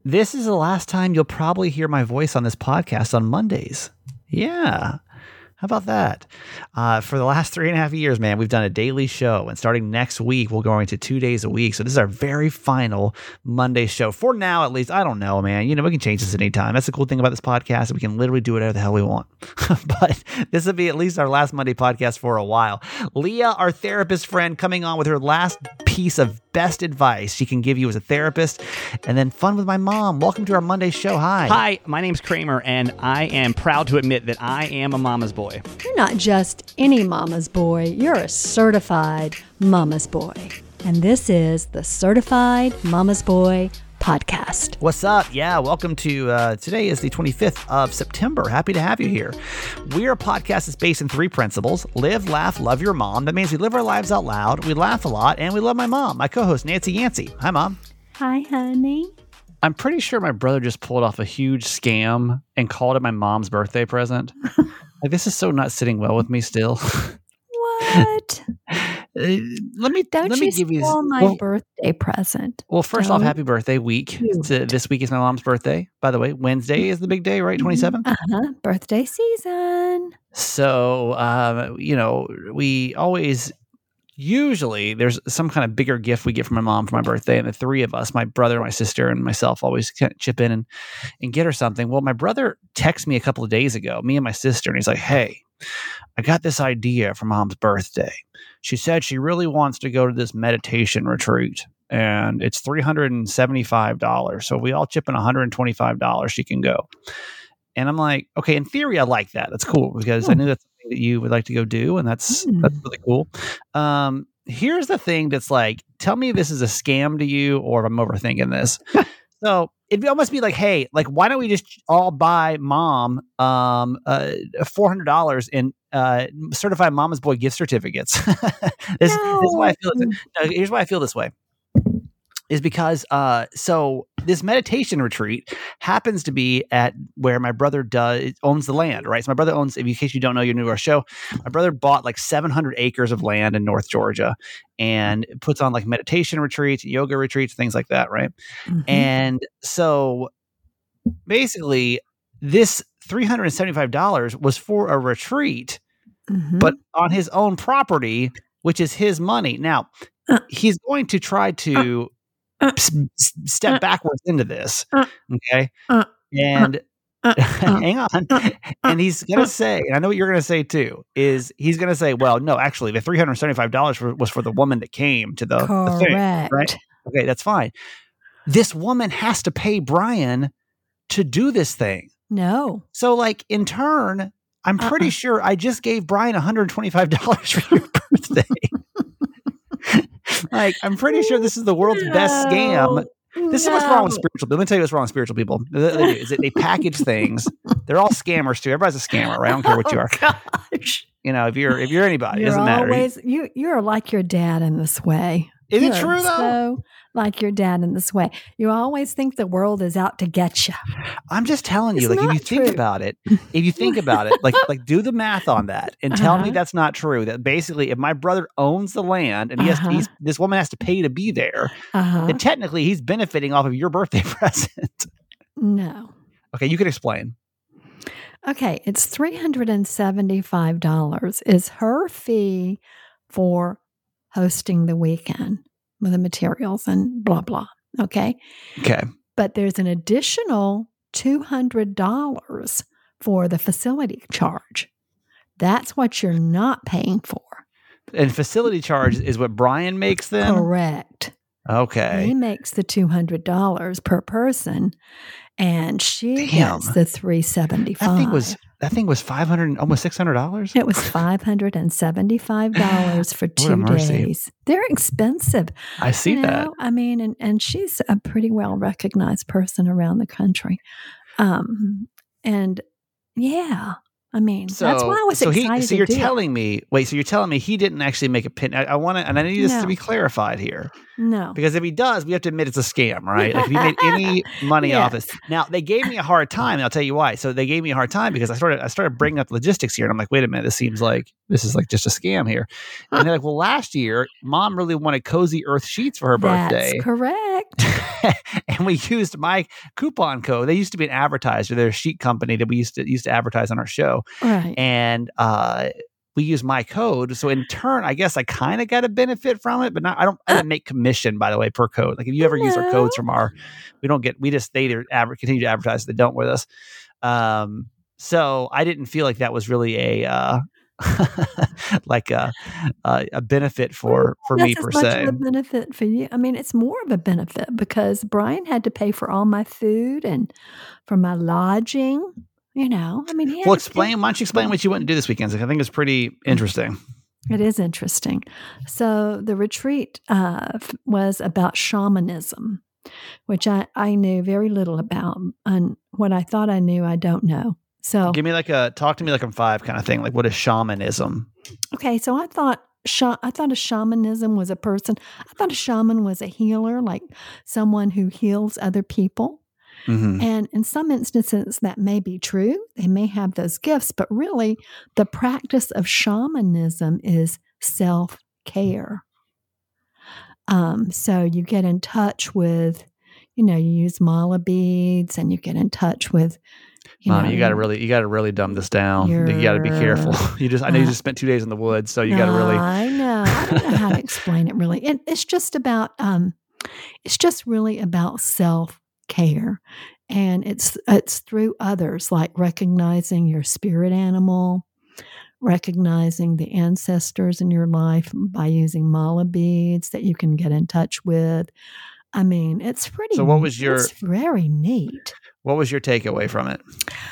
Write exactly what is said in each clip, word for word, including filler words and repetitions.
this is the last time you'll probably hear my voice on this podcast on Mondays. Yeah. How about that? Uh, for the last three and a half years, man, we've done a daily show. And starting next week, we'll go into two days a week. So this is our very final Monday show. For now, at least. I don't know, man. You know, we can change this at any time. That's the cool thing about this podcast. We can literally do whatever the hell we want. But this will be at least our last Monday podcast for a while. Leah, our therapist friend, coming on with her last piece of best advice she can give you as a therapist. And then fun with my mom. Welcome to our Monday show. Hi. Hi, my name's Kramer, and I am proud to admit that I am a mama's boy. You're not just any mama's boy, you're a certified mama's boy. And this is the Certified Mama's Boy podcast. What's up? Yeah, welcome to, uh, today is the twenty-fifth of September. Happy to have you here. We're a podcast that's based in three principles: live, laugh, love your mom. That means we live our lives out loud, we laugh a lot, and we love my mom, my co-host, Nancy Yancey. Hi, Mom. Hi, honey. I'm pretty sure my brother just pulled off a huge scam and called it my mom's birthday present. Like, this is so not sitting well with me still. What? Uh, let me Don't let you me give you spoil my well, birthday present. well first Don't off, happy birthday week. To, this week is my mom's birthday, by the way. Wednesday is the big day, right? twenty-seventh. Uh-huh. Birthday season. So um, you know, we always usually there's some kind of bigger gift we get from my mom for my birthday, and the three of us, my brother, my sister, and myself, always kind of chip in and and get her something. Well, my brother texted me a couple of days ago, me and my sister, and he's like, "Hey, I got this idea for Mom's birthday. She said she really wants to go to this meditation retreat, and it's three hundred seventy-five dollars. So if we all chip in one hundred twenty-five dollars, she can go." And I'm like, okay, in theory, I like that. That's cool because I knew that's something that you would like to go do, and that's Mm. that's really cool. Um, here's the thing that's like, tell me if this is a scam to you or if I'm overthinking this. So it'd almost be like, hey, like, why don't we just all buy Mom um, uh, four hundred dollars in uh, certified Mama's Boy gift certificates? this, this is why I feel. This, no, here's why I feel this way. Is because uh, so this meditation retreat happens to be at where my brother does owns the land, right? So my brother owns, in case you don't know, you're new to our show, my brother bought like seven hundred acres of land in North Georgia and puts on like meditation retreats, yoga retreats, things like that, right? Mm-hmm. And so basically this three hundred seventy-five dollars was for a retreat, Mm-hmm. but on his own property, which is his money. Now, Uh. he's going to try to Uh. s- s- step Uh. backwards into this. Uh. Okay. Uh. And Uh. hang on. Uh. And he's going to say, and I know what you're going to say too, is he's going to say, well, no, actually, the three hundred seventy-five dollars for, was for the woman that came to the, the thing. Correct. Right? Okay, that's fine. This woman has to pay Brian to do this thing. No. So, like, in turn, I'm pretty Uh-uh. sure I just gave Brian one hundred twenty-five dollars for your birthday. Like, I'm pretty sure this is the world's best scam. This is what's wrong with spiritual people. Let me tell you what's wrong with spiritual people. They, they do, is that they package things. They're all scammers too. Everybody's a scammer, right? I don't care what you are. Oh, gosh. You know, if you're if you're anybody, it You're doesn't matter. always, you, you're like your dad in this way. Is it You're true, though? So like your dad in this way. You always think the world is out to get you. I'm just telling you, It's like, if not you think true. about it, if you think about it, like, like do the math on that and tell me Uh-huh. that's not true. That basically, if my brother owns the land and he has, Uh-huh. he's, this woman has to pay to be there, Uh-huh. then technically he's benefiting off of your birthday present. No. Okay, you can explain. Okay, it's three hundred seventy-five dollars is her fee for hosting the weekend with the materials and blah, blah. Okay. Okay. But there's an additional two hundred dollars for the facility charge. That's what you're not paying for. And facility charge is what Brian makes then? Correct. Okay. He makes the two hundred dollars per person, and she Damn. gets the three hundred seventy-five dollars. That thing was that thing was five hundred, almost six hundred dollars. It was five hundred seventy-five dollars for What a two mercy. days. They're expensive. I see you know? that. I mean, and, and she's a pretty well recognized person around the country. Um, and yeah, I mean, So, that's why I was so excited. he, so you're to do telling it. me, wait, so you're telling me he didn't actually make a pin. I, I want to, and I need this No. to be clarified here. No. Because if he does, we have to admit it's a scam, right? Like if he made any money Yes. off this. Now they gave me a hard time, and I'll tell you why. So they gave me a hard time because I started I started bringing up logistics here, and I'm like, wait a minute, this seems like this is like just a scam here. And they're like, well, last year, Mom really wanted Cozy Earth sheets for her That's birthday, correct. and we used my coupon code. They used to be an advertiser. They're a sheet company that we used to used to advertise on our show, Right. and uh, we use my code. So in turn, I guess I kind of got a benefit from it, but not, I don't, I didn't make commission, by the way, per code. Like if you ever use our codes from our, we don't get, we just, they either adver- continue to advertise, they don't with us. Um, so I didn't feel like that was really a, uh, like a, a, a benefit for, for me That's per as much se. of a benefit for you. I mean, it's more of a benefit because Brian had to pay for all my food and for my lodging. You know, I mean, he had Well, to pay- explain, why don't you explain what you went and do this weekend? 'Cause I think it's pretty interesting. It is interesting. So the retreat uh, f- was about shamanism, which I, I knew very little about. And what I thought I knew, I don't know. So, Give me like a, talk to me like I'm five kind of thing. Like what is shamanism? okay, so I thought sha- I thought a shamanism was a person. I thought a shaman was a healer, like someone who heals other people. Mm-hmm. And in some instances, that may be true. They may have those gifts, but really, the practice of shamanism is self care. Um, so you get in touch with, you know, you use mala beads, and you get in touch with, you Mom, know, you got to really, you got to really dumb this down. You got to be careful. You just, I know you uh, just spent two days in the woods, so you got to really. I know. I don't know how to explain it. Really, it, it's just about. Um, it's just really about self care, and it's it's through others, like recognizing your spirit animal, recognizing the ancestors in your life by using mala beads that you can get in touch with. I mean, it's pretty. So what was your- It's very neat. What was your takeaway from it?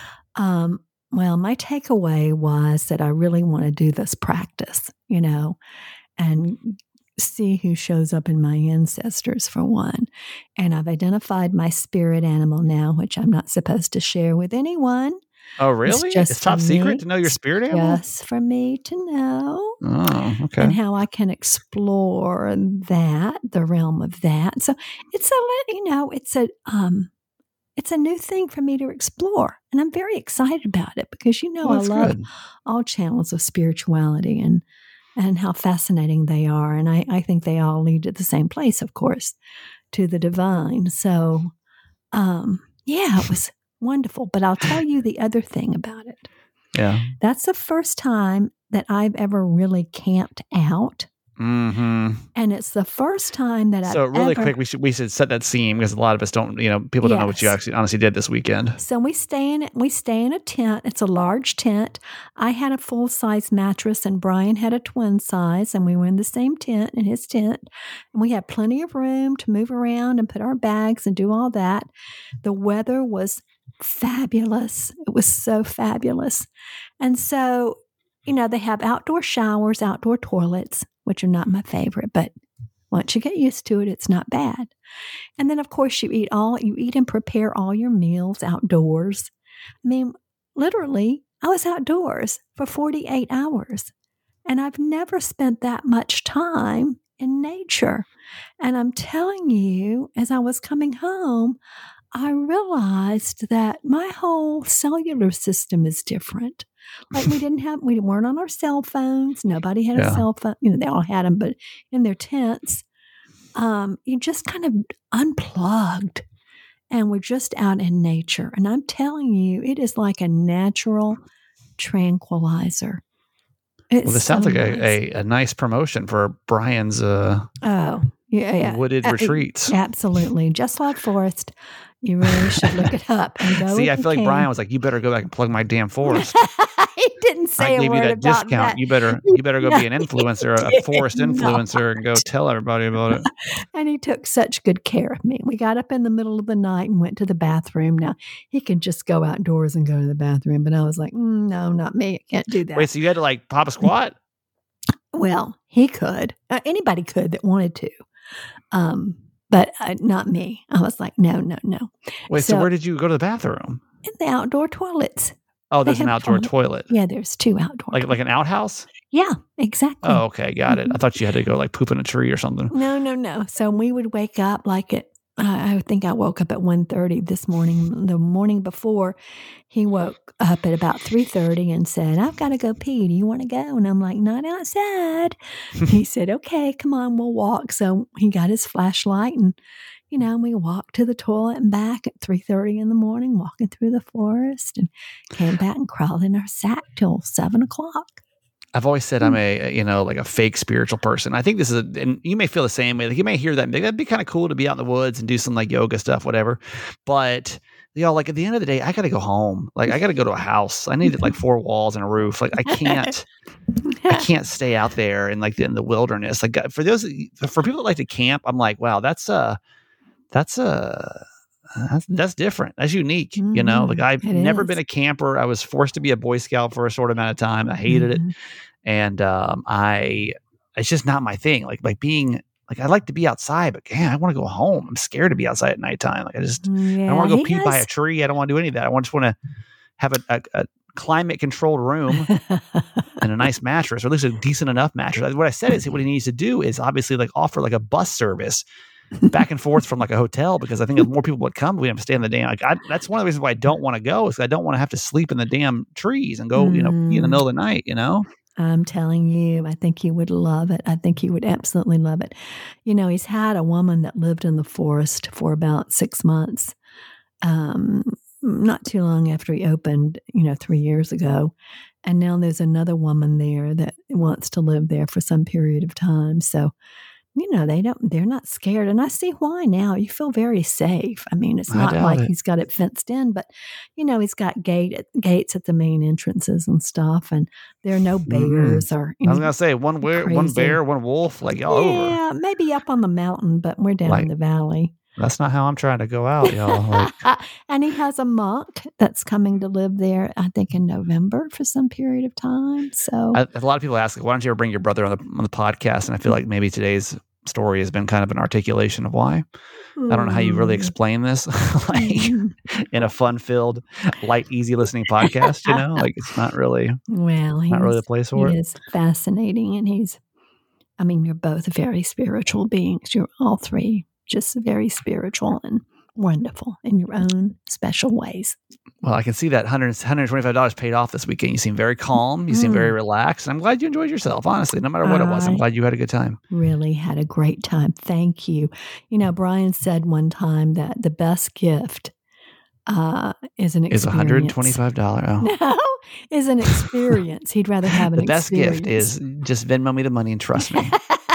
Um, well, my takeaway was that I really want to do this practice, you know, and see who shows up in my ancestors for one. And I've identified my spirit animal now, which I'm not supposed to share with anyone. Oh, really? It's, just top for secret me. to know your spirit animal? Just for me to know. Oh, okay. And how I can explore that, the realm of that. So it's a, you know, it's a, um, it's a new thing for me to explore. And I'm very excited about it because, you know, Well, I that's love good. all channels of spirituality and, and how fascinating they are. And I, I think they all lead to the same place, of course, to the divine. So, um, yeah, it was wonderful. But I'll tell you the other thing about it. Yeah. That's the first time that I've ever really camped out. Mm-hmm. And it's the first time that So I've really ever, quick, we should we should set that scene because a lot of us don't, you know, people don't know what you Yes. actually honestly did this weekend. So we stay in we stay in a tent. It's a large tent. I had a full size mattress, and Brian had a twin size, and we were in the same tent in his tent. And we had plenty of room to move around and put our bags and do all that. The weather was fabulous. It was so fabulous, and so you know they have outdoor showers, outdoor toilets, which are not my favorite, but once you get used to it, it's not bad. And then, of course, you eat all you eat and prepare all your meals outdoors. I mean, literally, I was outdoors for forty-eight hours, and I've never spent that much time in nature. And I'm telling you, as I was coming home, I realized that my whole cellular system is different. Like we didn't have, we weren't on our cell phones. Nobody had Yeah. a cell phone. You know, they all had them, but in their tents, um, you just kind of unplugged, and we're just out in nature. And I'm telling you, it is like a natural tranquilizer. It's Well, this sounds so like nice. a, a, a nice promotion for Brian's uh, oh yeah, yeah. wooded Uh, retreats. Absolutely, Just Love Forest. You really should look it up and go. See, if I you feel like can. Brian was like, "You better go back and plug my damn forest. He didn't say I a gave you word that about discount. that. You better, you better go No, be an influencer, he a forest did not. influencer, and go tell everybody about it." And he took such good care of me. We got up in the middle of the night and went to the bathroom. Now, he could just go outdoors and go to the bathroom, but I was like, mm, no, not me. I can't do that. Wait, so you had to like pop a squat? Well, he could. Uh, anybody could that wanted to. Um, but uh, not me. I was like, no, no, no. Wait, so, So- where did you go to the bathroom? In the outdoor toilets. Oh, They there's an have outdoor toilet- toilet. Yeah, there's two outdoor. Like like an outhouse? Yeah, exactly. Oh, okay, got it. I Mhm. thought you had to go like poop in a tree or something. No, no, no. So we would wake up like at, I I think I woke up at one thirty this morning. The morning before, he woke up at about three thirty and said, I've got to go pee. Do you want to go? And I'm like, not outside. He said, okay, come on, we'll walk. So he got his flashlight and, you know, we walked to the toilet and back at three thirty in the morning, walking through the forest, and came back and crawled in our sack till seven o'clock. I've always said I'm a, you know, like a fake spiritual person. I think this is, a, and you may feel the same way. Like you may hear that and be, that'd be kind of cool to be out in the woods and do some like yoga stuff, whatever. But you know, like at the end of the day, I got to go home. Like I got to go to a house. I need like four walls and a roof. Like I can't, I can't stay out there in like in the wilderness. Like for those, for people that like to camp, I'm like, wow, that's uh that's uh That's, that's different. That's unique. Mm-hmm. You know, like I've it never is. been a camper. I was forced to be a Boy Scout for a short amount of time. I hated mm-hmm. it. And um, I, it's just not my thing. Like, like being, like I like to be outside, but yeah, I want to go home. I'm scared to be outside at nighttime. Like I just, yeah, I don't want to go pee has... by a tree. I don't want to do any of that. I just want to have a, a, a climate controlled room and a nice mattress, or at least a decent enough mattress. What I said is what he needs to do is obviously like offer like a bus service back and forth from like a hotel, because I think if more people would come, we'd have to stay in the damn. Like I, that's one of the reasons why I don't want to go, is I don't want to have to sleep in the damn trees and go, mm. you know, in the middle of the night. You know, I'm telling you, I think you would love it. I think you would absolutely love it. You know, he's had a woman that lived in the forest for about six months, um, not too long after he opened. You know, three years ago, and now there's another woman there that wants to live there for some period of time. So. You know, they don't, they're not scared. And I see why now. You feel very safe. I mean, it's not like it. he's got it fenced in, but, you know, he's got gate gates at the main entrances and stuff. And there are no bears mm-hmm. or. I was going to say one, bear, one bear, one wolf, like all yeah, over. Yeah, maybe up on the mountain, but we're down like, in the valley. That's not how I'm trying to go out, y'all. Like. And he has a monk that's coming to live there, I think, in November for some period of time. So I, a lot of people ask, why don't you ever bring your brother on the on the podcast? And I feel like maybe today's story has been kind of an articulation of why. Mm. I don't know how you really explain this, like mm. in a fun-filled, light, easy listening podcast. You know, like it's not really well, not really the place for it. It is fascinating, and he's. I mean, you're both very spiritual beings. You're all three. Just very spiritual and wonderful in your own special ways. Well, I can see that one hundred, one hundred twenty-five dollars paid off this weekend. You seem very calm. You seem mm. very relaxed. I'm glad you enjoyed yourself, honestly. No matter what I it was, I'm glad you had a good time. Really had a great time. Thank you. You know, Brian said one time that the best gift uh, is an experience. Is one hundred twenty-five dollars. Oh. No, is an experience. He'd rather have an the best experience. gift is just Venmo me the money and trust me.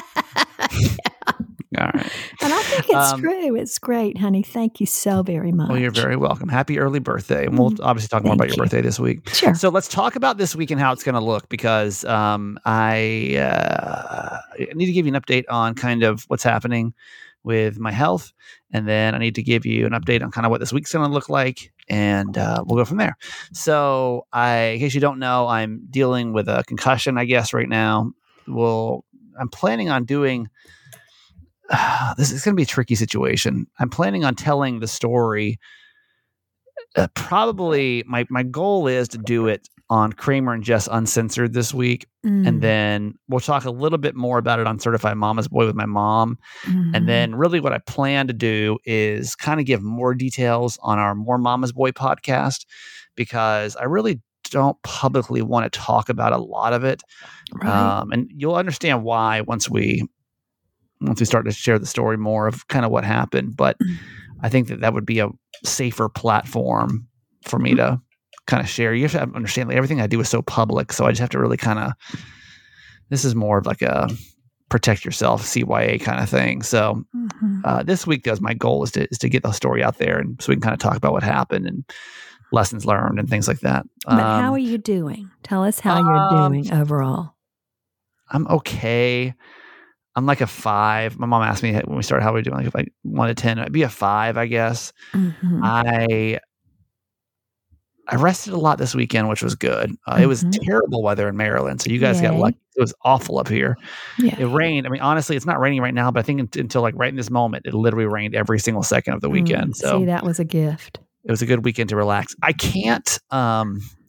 All right. And I think it's um, true. It's great, honey. Thank you so very much. Well, you're very welcome. Happy early birthday. And we'll obviously talk more Thank about your you. birthday this week. Sure. So let's talk about this week and how it's going to look, because um, I uh, need to give you an update on kind of what's happening with my health. And then I need to give you an update on kind of what this week's going to look like. And uh, we'll go from there. So I, in case you don't know, I'm dealing with a concussion, I guess, right now. Well, I'm planning on doing... Uh, this is going to be a tricky situation. I'm planning on telling the story. Uh, probably my, my goal is to do it on Kramer and Jess Uncensored this week. Mm. And then we'll talk a little bit more about it on Certified Mama's Boy with my mom. Mm. And then really what I plan to do is kind of give more details on our More Mama's Boy podcast, because I really don't publicly want to talk about a lot of it. Right. Um, and you'll understand why once we once we start to share the story more of kind of what happened. But I think that that would be a safer platform for me to kind of share. You have to understand that everything I do is so public. So I just have to really kind of, this is more of like a protect yourself C Y A kind of thing. So mm-hmm. uh, this week, does my goal is to, is to get the story out there, and so we can kind of talk about what happened and lessons learned and things like that. But um, how are you doing? Tell us how um, you're doing overall. I'm okay. I'm like a five. My mom asked me when we started how we doing, like if I one to ten, I'd be a five, I guess. Mm-hmm. I I rested a lot this weekend, which was good. Uh, mm-hmm. It was terrible weather in Maryland, so you guys Yay. got lucky. It was awful up here. Yeah. It rained. I mean, honestly, it's not raining right now, but I think until, until like right in this moment, it literally rained every single second of the weekend. Mm, so see, that was a gift. It was a good weekend to relax. I can't. Um,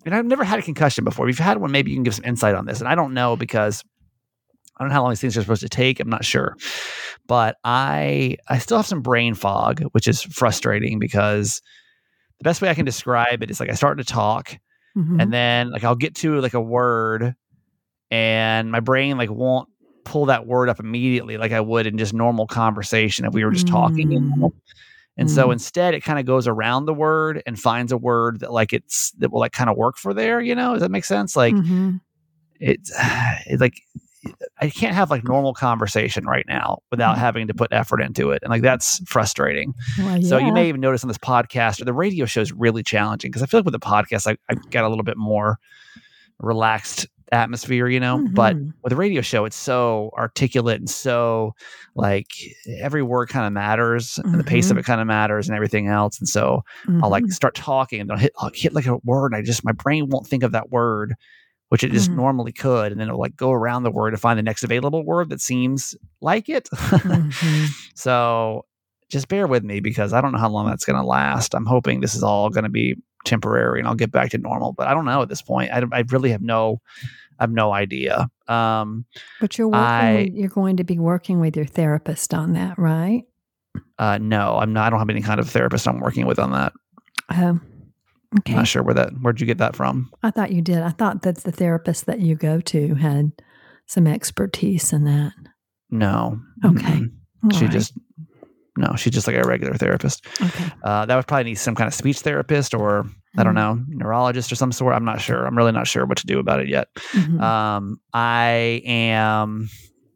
and I've never had a concussion before. If you've had one, maybe you can give some insight on this. And I don't know because I don't know how long these things are supposed to take. I'm not sure. But I I still have some brain fog, which is frustrating because the best way I can describe it is like I start to talk Mhm. and then like I'll get to like a word and my brain like won't pull that word up immediately like I would in just normal conversation if we were just talking. You know? And so Mm. instead it kind of goes around the word and finds a word that like it's that will like kind of work for there, you know? Does that make sense? Like Mhm. it's, it's like I can't have like normal conversation right now without having to put effort into it. And like that's frustrating. Well, So you yeah. may even notice on this podcast or the radio show is really challenging because I feel like with the podcast, I, I've got a little bit more relaxed atmosphere, you know, but Mhm. with a radio show, it's so articulate and so like every word kind of matters and the pace of Mhm. it kind of matters and everything else. And so I'll like Mhm. start talking and I'll hit, I'll hit like a word. And I just, my brain won't think of that word, which it just Mhm. normally could. And then it'll like go around the word to find the next available word that seems like it. Mhm. So just bear with me because I don't know how long that's going to last. I'm hoping this is all going to be temporary and I'll get back to normal, but I don't know at this point. I, I really have no, I have no idea. Um, But you're working I, with, you're going to be working with your therapist on that, right? uh, no, I'm not, I don't have any kind of therapist I'm working with on that. Um, I'm okay. not sure where that, where'd you get that from? I thought you did. I thought that the therapist that you go to had some expertise in that. No. Okay. Mm-mm. All She right. just, no, she's just like a regular therapist. Okay. Uh, that would probably need some kind of speech therapist or I don't Mhm. know, neurologist or some sort. I'm not sure. I'm really not sure what to do about it yet. Mhm. Um, I am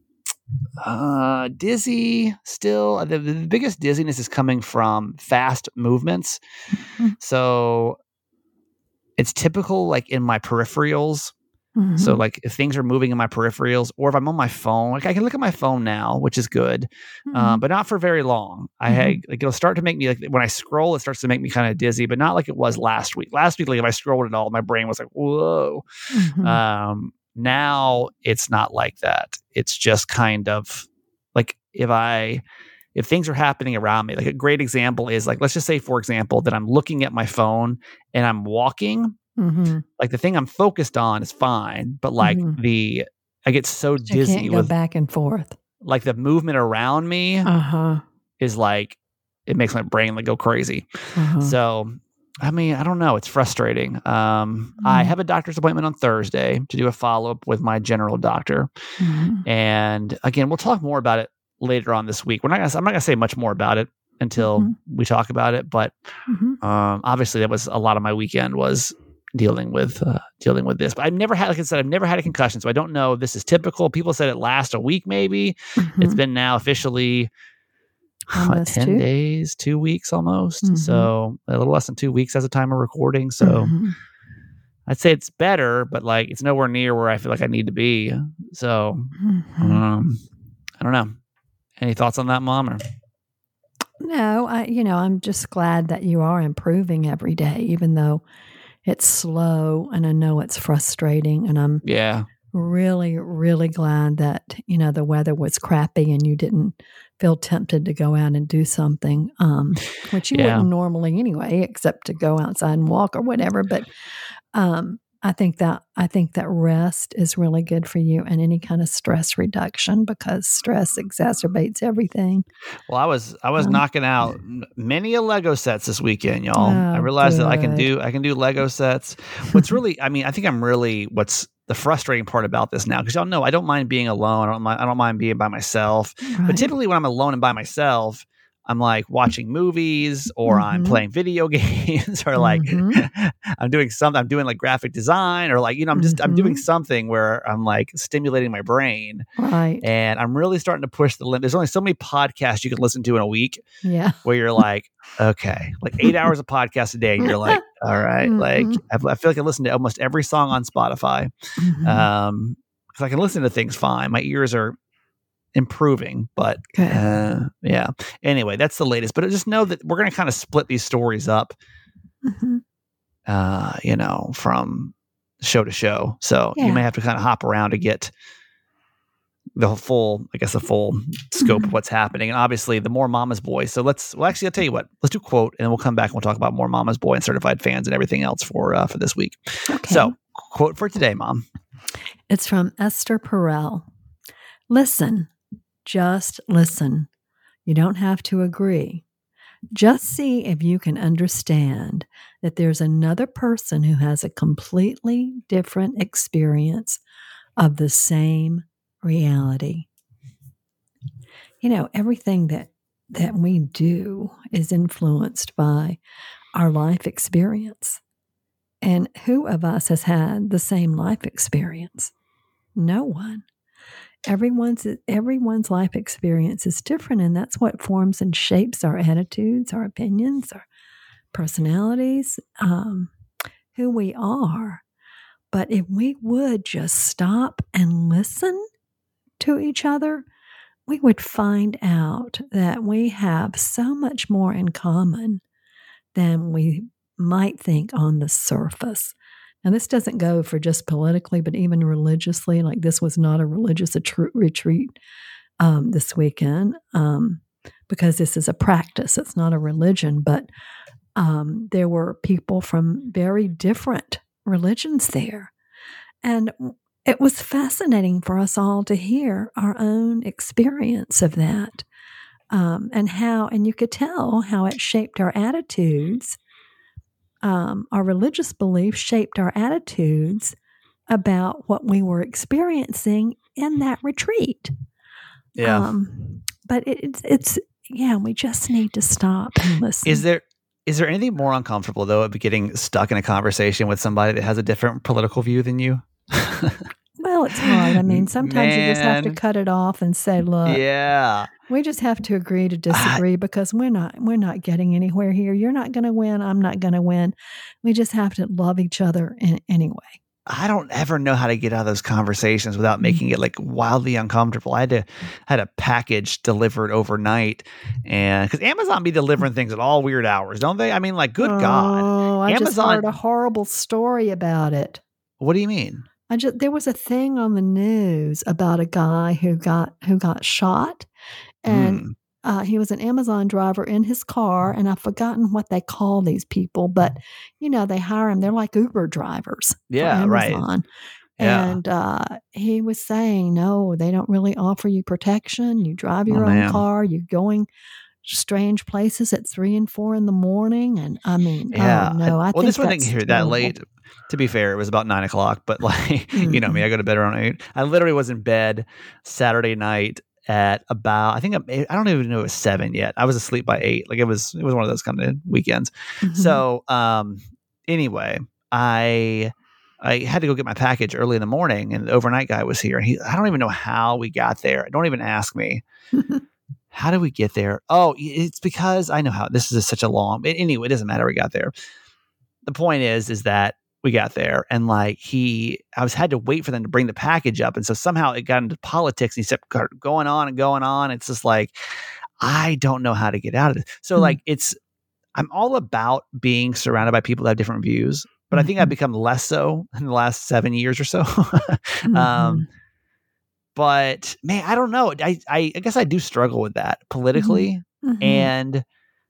uh, dizzy still. The, the biggest dizziness is coming from fast movements. Mhm. So it's typical like in my peripherals. Mhm. So like if things are moving in my peripherals or if I'm on my phone, like I can look at my phone now, which is good, um, Mhm. but not for very long. I Mhm. had, like it'll start to make me like when I scroll, it starts to make me kind of dizzy, but not like it was last week. Last week, like if I scrolled at all, my brain was like, whoa. Mhm. Um, now it's not like that. It's just kind of like if I if things are happening around me, like a great example is like, let's just say, for example, that I'm looking at my phone and I'm walking. Mhm. Like the thing I'm focused on is fine, but like Mhm. the I get so But you dizzy can't go with back and forth. like the movement around me Uh-huh. is like it makes my brain like go crazy. Uh-huh. So I mean, I don't know. It's frustrating. Um, I Mhm. have a doctor's appointment on Thursday to do a follow up with my general doctor, Mhm. and again, we'll talk more about it later on this week. We're not gonna. I'm not gonna say much more about it until Mhm. we talk about it. But Mhm. um, obviously, that was a lot of my weekend was dealing with uh, dealing with this. But I've never had, like I said, I've never had a concussion, so I don't know if this is typical. People said it lasts a week, maybe. It's Mhm. been now officially what, Almost ten two. days, two weeks almost. Mhm. So a little less than two weeks as a time of recording. So Mhm. I'd say it's better, but like it's nowhere near where I feel like I need to be. So Mhm. um, I don't know. Any thoughts on that, Mom? Or? No, I, you know, I'm just glad that you are improving every day, even though it's slow and I know it's frustrating. And I'm Yeah. really, really glad that, you know, the weather was crappy and you didn't feel tempted to go out and do something, um, which you Yeah. wouldn't normally anyway, except to go outside and walk or whatever. But um, I think that I think that rest is really good for you and any kind of stress reduction because stress exacerbates everything. Well, I was I was Um, knocking out m- many a Lego sets this weekend, y'all. I oh, realized that I can good. do I can do Lego sets. What's really, I mean, I think I'm really what's the frustrating part about this now because y'all know I don't mind being alone. I don't mind I don't mind being by myself. But Right. typically when I'm alone and by myself, I'm like watching movies or I'm Mhm. playing video games or like Mhm. I'm doing something. I'm doing like graphic design or like you know I'm just I'm doing Mhm. something where I'm like stimulating my brain. Right. And I'm really starting to push the limit. There's only so many podcasts you can listen to in a week Yeah. where you're like, okay, like eight hours of podcast a day. And you're like, all right, like Mhm. I've, I feel like I listen to almost every song on Spotify. Mhm. Um, cause I can listen to things fine. My ears are improving, but Good. uh, yeah. Anyway, that's the latest, but just know that we're going to kind of split these stories up, Mhm. uh, you know, from show to show. So you Yeah. may have to kind of hop around to get the full, I guess, the full scope of what's happening. And obviously, the more Mama's Boy. So let's, well, actually, I'll tell you what. Let's do quote, and then we'll come back and we'll talk about more Mama's Boy and certified fans and everything else for uh, for this week. Okay. So, quote for today, Mom. It's from Esther Perel. Listen, just listen. You don't have to agree. Just see if you can understand that there's another person who has a completely different experience of the same reality. You know, everything that that we do is influenced by our life experience. And who of us has had the same life experience? No one. Everyone's everyone's life experience is different, and that's what forms and shapes our attitudes, our opinions, our personalities, um, who we are. But if we would just stop and listen to each other, we would find out that we have so much more in common than we might think on the surface. Now, this doesn't go for just politically, but even religiously. Like, this was not a religious atru- retreat um, this weekend um, because this is a practice. It's not a religion, but um, there were people from very different religions there. And it was fascinating for us all to hear our own experience of that um, and how, and you could tell how it shaped our attitudes. Um, our religious beliefs shaped our attitudes about what we were experiencing in that retreat. Yeah. Um, but it, it's, it's, yeah, we just need to stop and listen. Is there, is there anything more uncomfortable, though, of getting stuck in a conversation with somebody that has a different political view than you? Well, it's hard. I mean, sometimes Man. you just have to cut it off and say, look, Yeah. we just have to agree to disagree because we're not we're not getting anywhere here. You're not going to win. I'm not going to win. We just have to love each other in, anyway. I don't ever know how to get out of those conversations without making it like wildly uncomfortable. I had to had a package delivered overnight, and because Amazon be delivering things at all weird hours, don't they? I mean, like, good oh, God, I Amazon. just heard a horrible story about it. What do you mean? I just there was a thing on the news about a guy who got who got shot, and Mm. uh, he was an Amazon driver in his car, and I've forgotten what they call these people, but you know they hire them. They're like Uber drivers Yeah, for right. Amazon. Yeah. And uh, he was saying, no, they don't really offer you protection. You drive your Oh, own man. car. You're going strange places at three and four in the morning. And I mean, Yeah. oh no, I well, think this one that's didn't hear that terrible. late. To be fair, it was about nine o'clock, but like, you know me, I go to bed around eight. I literally was in bed Saturday night at about, I think, I, I don't even know it was seven yet. I was asleep by eight. Like it was, it was one of those kind of weekends. Mhm. So, um, anyway, I, I had to go get my package early in the morning, and the overnight guy was here. And he, I don't even know how we got there. Don't even ask me. How did we get there? Oh, it's because I know how. This is such a long. Anyway, it doesn't matter. We got there. The point is, is that we got there, and like he, I was had to wait for them to bring the package up, and so somehow it got into politics, and he kept going on and going on. It's just like I don't know how to get out of it. So Mm. like it's, I'm all about being surrounded by people that have different views, but I think I've become less so in the last seven years or so. Mhm. um, but man, I don't know. I, I, I guess I do struggle with that politically, Mhm. and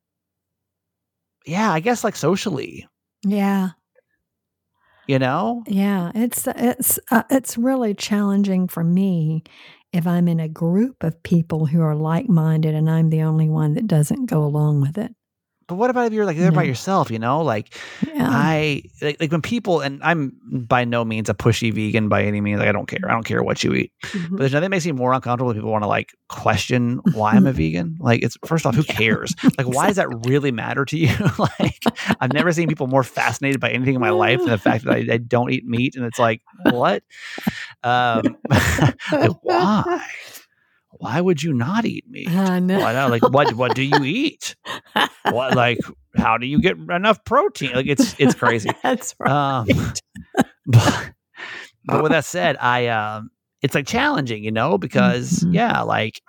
yeah, I guess like socially, yeah. you know. Yeah, it's it's uh, it's really challenging for me if I'm in a group of people who are like-minded and I'm the only one that doesn't go along with it. But what about if you're like there by No. yourself, you know, like Yeah. I, like, like when people, and I'm by no means a pushy vegan by any means. Like I don't care. I don't care what you eat, Mhm. but there's nothing that makes me more uncomfortable when people want to like question why I'm a vegan. Like it's first off, who Yeah. cares? Like, why does that really matter to you? Like I've never seen people more fascinated by anything in my life than the fact that I, I don't eat meat. And it's like, what? Um, like, why? Why would you not eat meat? I know. Why not? Like, what, what do you eat? What, like, how do you get enough protein? Like, it's, it's crazy. That's right. Um, but, but with that said, I, um, it's like challenging, you know, because Mhm. yeah, like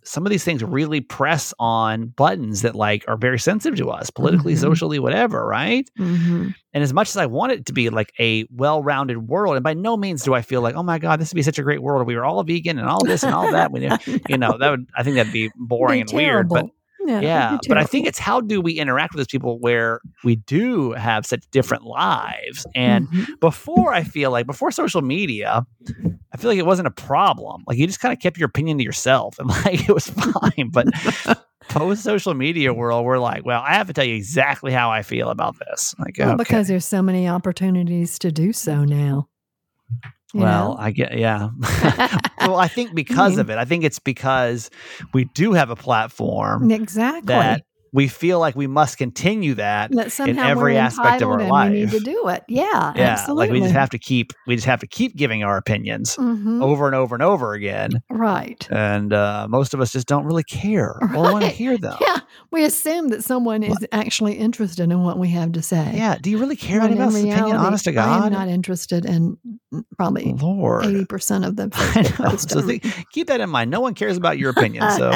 some of these things really press on buttons that like are very sensitive to us politically, Mhm. socially, whatever. Right. Mm-hmm. And as much as I want it to be like a well-rounded world, and by no means do I feel like, oh my God, this would be such a great world if we were all vegan and all this and all that. We, you know, that would, I think that'd be boring Be and weird, but Yeah, yeah, be but I think terrible. it's how do we interact with those people where we do have such different lives. And Mhm. before, I feel like before social media, I feel like it wasn't a problem. Like you just kind of kept your opinion to yourself and like it was fine. But post social media world, we're like, well, I have to tell you exactly how I feel about this. Like, Well, okay. because there's so many opportunities to do so now. You Well, know? I get, yeah. Well, I think because of it, I think it's because we do have a platform Exactly. that we feel like we must continue that That in somehow every we're aspect of entitled our and life. we need to do it. Yeah, Yeah, absolutely. like we just have to keep, we just have to keep giving our opinions Mhm. over and over and over again. Right. And uh, most of us just don't really care or want to Right. hear them. Yeah, we assume that someone is actually interested in what we have to say. Yeah. Do you really care When about in this opinion? reality, Honest to I God, am not interested in probably Lord. eighty percent of the I Facebook know. posts. So I've think, keep that in mind. No one cares about your opinion. So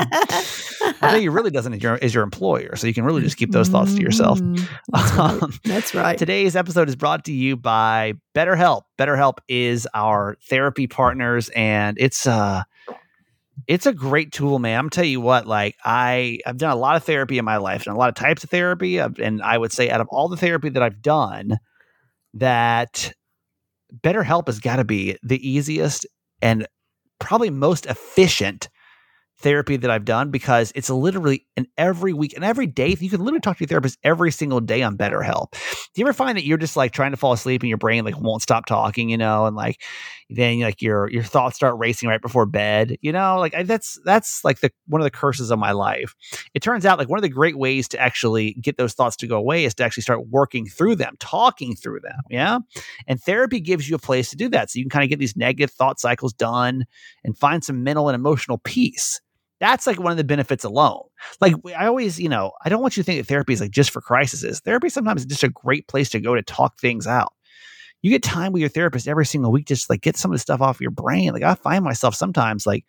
I think you really doesn't is your, is your employer. So you can really just keep those thoughts to yourself. Mhm. That's right. Um, That's right. Today's episode is brought to you by BetterHelp. BetterHelp is our therapy partners, and it's uh it's a great tool, man. I'm tell you what, like I I've done a lot of therapy in my life, and a lot of types of therapy, I've- and I would say out of all the therapy that I've done, that BetterHelp has got to be the easiest and probably most efficient therapy that I've done, because it's literally an every week and every day. You can literally talk to your therapist every single day on BetterHelp. Do you ever find that you're just like trying to fall asleep and your brain like won't stop talking, you know, and like then like your your thoughts start racing right before bed, you know, like I, that's that's like the one of the curses of my life. It turns out like one of the great ways to actually get those thoughts to go away is to actually start working through them, talking through them, yeah. And therapy gives you a place to do that, so you can kind of get these negative thought cycles done and find some mental and emotional peace. That's like one of the benefits alone. Like I always, you know, I don't want you to think that therapy is like just for crises. Therapy sometimes is just a great place to go to talk things out. You get time with your therapist every single week, just like get some of the stuff off your brain. Like I find myself sometimes like,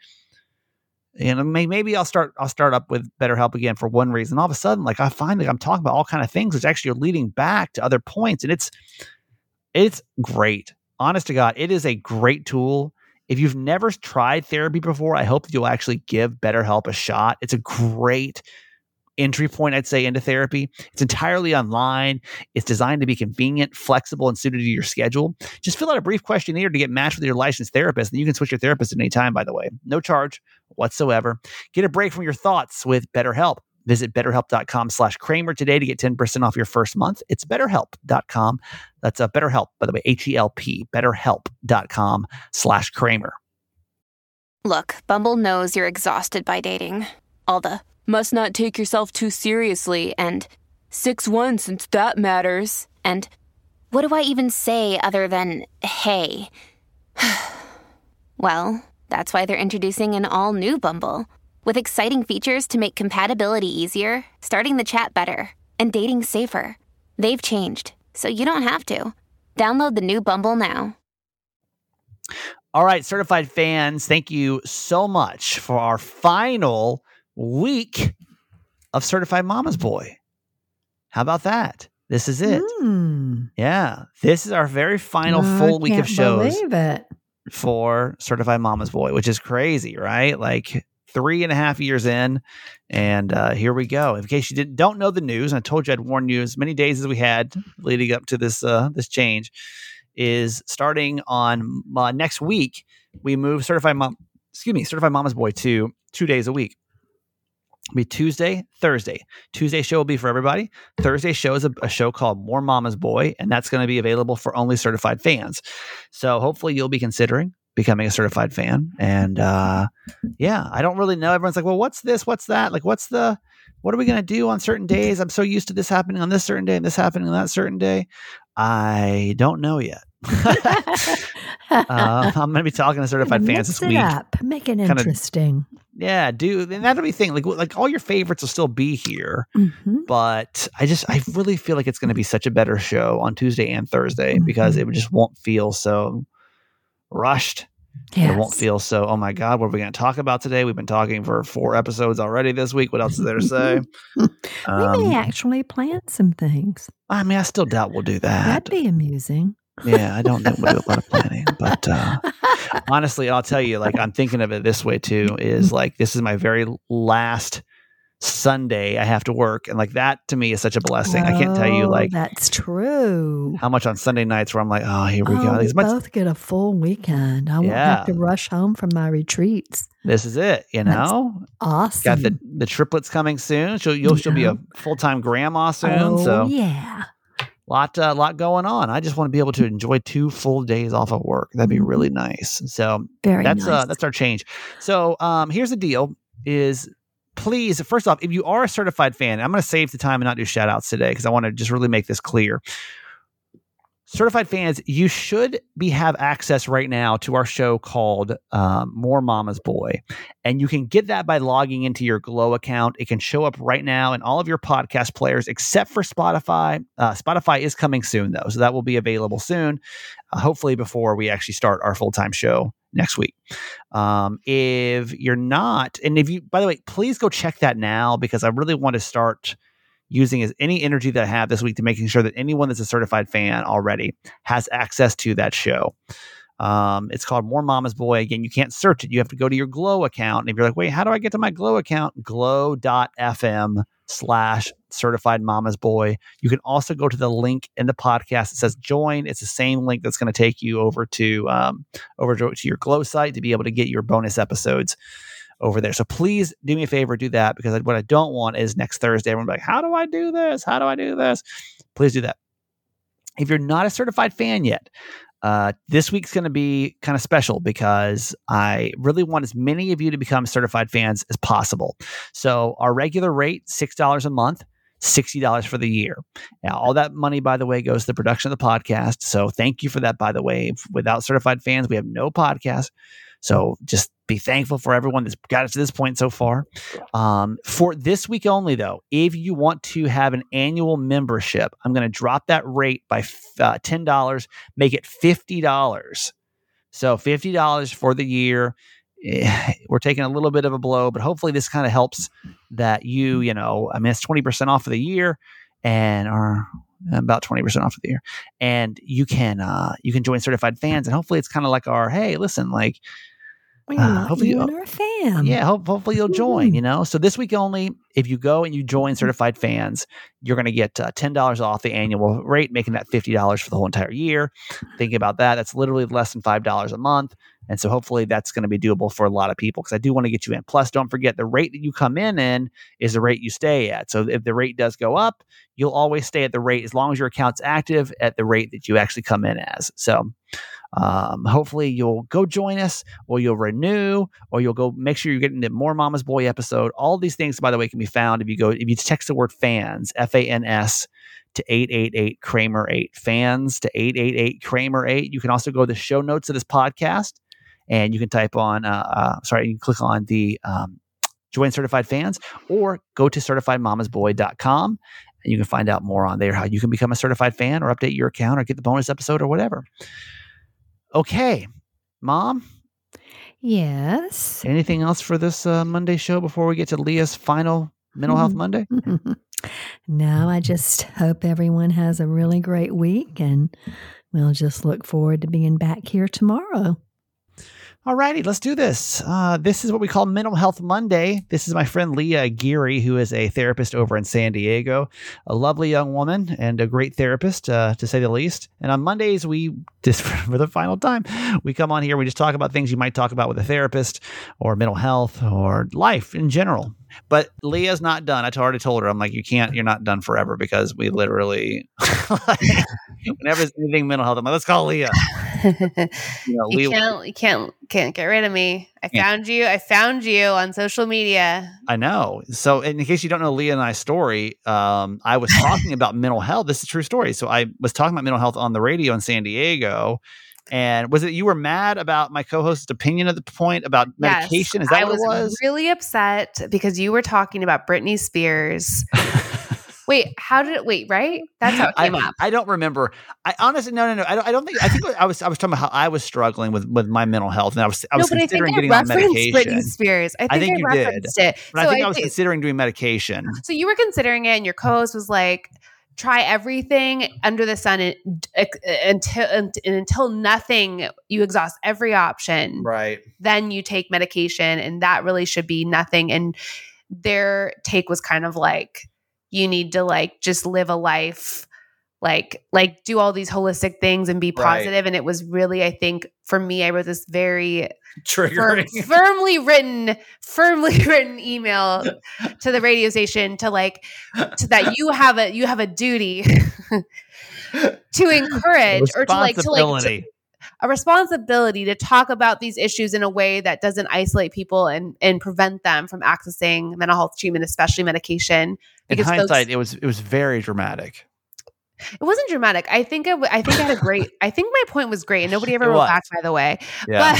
you know, maybe I'll start, I'll start up with BetterHelp again for one reason. All of a sudden, like I find like I'm talking about all kind of things, which actually are leading back to other points. And it's, it's great. Honest to God, it is a great tool. If you've never tried therapy before, I hope that you'll actually give BetterHelp a shot. It's a great entry point, I'd say, into therapy. It's entirely online. It's designed to be convenient, flexible, and suited to your schedule. Just fill out a brief questionnaire to get matched with your licensed therapist, and you can switch your therapist at any time, by the way. No charge whatsoever. Get a break from your thoughts with BetterHelp. Visit betterhelp.com slash Kramer today to get ten percent off your first month. It's betterhelp dot com. That's a uh, BetterHelp, by the way, H E L P, betterhelp.com slash Kramer. Look, Bumble knows you're exhausted by dating. All the must not take yourself too seriously and six one since that matters. And what do I even say other than hey? Well, that's why they're introducing an all-new Bumble. With exciting features to make compatibility easier, starting the chat better, and dating safer. They've changed, so you don't have to. Download the new Bumble now. All right, certified fans, thank you so much for our final week of Certified Mama's Boy. How about that? This is it. Mm. Yeah, this is our very final I full week of can't shows believe it. for Certified Mama's Boy, which is crazy, right? Like three and a half years in, and uh, here we go. In case you didn't don't know the news, and I told you I'd warn you as many days as we had leading up to this uh, this change, is starting on uh, next week. We move Certified Mom, excuse me, Certified Mama's Boy to two days a week. It'll be Tuesday, Thursday. Tuesday show will be for everybody. Thursday show is a, a show called More Mama's Boy, and that's going to be available for only certified fans. So hopefully you'll be considering becoming a certified fan. And uh, yeah, I don't really know. Everyone's like, well, what's this? What's that? Like, what's the, what are we going to do on certain days? I'm so used to this happening on this certain day and this happening on that certain day. I don't know yet. uh, I'm going to be talking to certified fans this week. Up. Make it Kinda, interesting. Yeah, dude. And that'll be the thing. Like, like all your favorites will still be here. Mm-hmm. But I just, I really feel like it's going to be such a better show on Tuesday and Thursday mm-hmm. because it just won't feel so rushed. Yes. It won't feel so, oh my God, what are we going to talk about today? We've been talking for four episodes already this week. What else is there to say? we Um, may actually plan some things. I mean, I still doubt we'll do that. That'd be amusing. Yeah, I don't think we'll do a lot of planning. But uh, honestly, I'll tell you, like, I'm thinking of it this way too, is like, this is my very last Sunday I have to work. And like that to me is such a blessing. Oh, I can't tell you like that's true. how much on Sunday nights where I'm like, oh, here we oh, go. We As much, both get a full weekend. I won't Yeah. have to rush home from my retreats. this is it, you That's know? Awesome. Got the, the triplets coming soon. She'll, you'll, she'll be a full-time grandma soon. oh, so yeah. lot, uh, lot going on. I just want to be able to enjoy two full days off of work. That'd be really nice. So Very that's, nice. uh, that's our change. So um, here's the deal is, please, first off, if you are a certified fan, I'm going to save the time and not do shout outs today because I want to just really make this clear. Certified fans, you should be have access right now to our show called um, More Mama's Boy. And you can get that by logging into your Glow account. It can show up right now in all of your podcast players except for Spotify. Uh, Spotify is coming soon, though, so that will be available soon, uh, hopefully before we actually start our full-time show next week. Um, if you're not, and if you, by the way, please go check that now because I really want to start using as any energy that I have this week to making sure that anyone that's a certified fan already has access to that show. Um, it's called More Mama's Boy. Again, you can't search it. You have to go to your Glow account. And if you're like, wait, how do I get to my Glow account? glow.fm slash certified mama's boy. You can also go to the link in the podcast that says join. It's the same link that's going to take you over to, um, over to, to your Glow site to be able to get your bonus episodes over there. So please do me a favor, do that, because what I don't want is next Thursday, everyone be like, how do I do this? How do I do this? Please do that. If you're not a certified fan yet, uh, this week's going to be kind of special because I really want as many of you to become certified fans as possible. So our regular rate, six dollars a month, sixty dollars for the year. Now, all that money, by the way, goes to the production of the podcast. So thank you for that, by the way. Without certified fans, we have no podcast. So just be thankful for everyone that's got us to this point so far. Um, for this week only, though, if you want to have an annual membership, I'm going to drop that rate by uh, ten dollars, make it fifty dollars. So fifty dollars for the year. We're taking a little bit of a blow, but hopefully this kind of helps that you, you know, I mean, it's twenty percent off of the year and or about twenty percent off of the year. And you can, uh, you can join certified fans. And hopefully it's kind of like our, hey, listen, like, Well, you're Uh, not hopefully you you- and our fan. yeah, hope, hopefully you'll join, you know? So this week only, if you go and you join certified fans, you're going to get uh, ten dollars off the annual rate, making that fifty dollars for the whole entire year. Thinking about that, that's literally less than five dollars a month. And so hopefully that's going to be doable for a lot of people because I do want to get you in. Plus, don't forget the rate that you come in in is the rate you stay at. So if the rate does go up, you'll always stay at the rate as long as your account's active at the rate that you actually come in as. So um, hopefully you'll go join us or you'll renew or you'll go make sure you're getting the More Mama's Boy episode. All these things, by the way, can be found if you go, if you text the word fans, F A N S, to eight eight eight Kramer eight, fans to eight eight eight Kramer eight. You can also go to the show notes of this podcast and you can type on, uh, uh, sorry, you can click on the um, join certified fans or go to certified mamas boy dot com and you can find out more on there, how you can become a certified fan or update your account or get the bonus episode or whatever. Okay, Mom, Yes. anything else for this uh, Monday show before we get to Leah's final Mental Health Monday? No, I just hope everyone has a really great week and we'll just look forward to being back here tomorrow. All righty, let's do this. Uh, this is what we call Mental Health Monday. This is my friend Leah Geary, who is a therapist over in San Diego, a lovely young woman and a great therapist, uh, to say the least. And on Mondays, we just for the final time, we come on here. We just talk about things you might talk about with a therapist or mental health or life in general. But Leah's not done. I already told her, I'm like, you can't, you're not done forever because we literally, whenever there's anything mental health, I'm like, let's call Leah. You know, you Leah- can't, you can't, can't get rid of me. I Yeah. found you. I found you on social media. I know. So in case you don't know Leah and I's story, um, I was talking about mental health. This is a true story. So I was talking about mental health on the radio in San Diego. And was it you were mad about my co-host's opinion at the point about medication? Yes, Is that I what was it was? really upset because you were talking about Britney Spears, Wait, how did it? Wait, right? That's how it came I, up. I don't remember. I honestly, no, no, no. I don't. I don't think. I think I was. I was talking about how I was struggling with, with my mental health, and I was. I was no, but considering I think getting I on referenced medication. Britney Spears. I think I, think you did. referenced it. But so I think I, I was think, considering doing medication. so you were considering it, and your co-host was like, "Try everything under the sun and, until and, until nothing. You exhaust every option, Right. Then you take medication, and that really should be nothing." And their take was kind of like, you need to like just live a life, like like do all these holistic things and be positive. Right. And it was really, I think for me, I wrote this very Triggering. firm, firmly written, firmly written email to the radio station to like to that you have a you have a duty to encourage or to like to like to, a responsibility to talk about these issues in a way that doesn't isolate people and and prevent them from accessing mental health treatment, especially medication. In Because hindsight, folks, it was it was very dramatic. it wasn't dramatic. I think I, w- I think I had a great. I think my point was great, and nobody ever It wrote was. back, by the way. Yeah.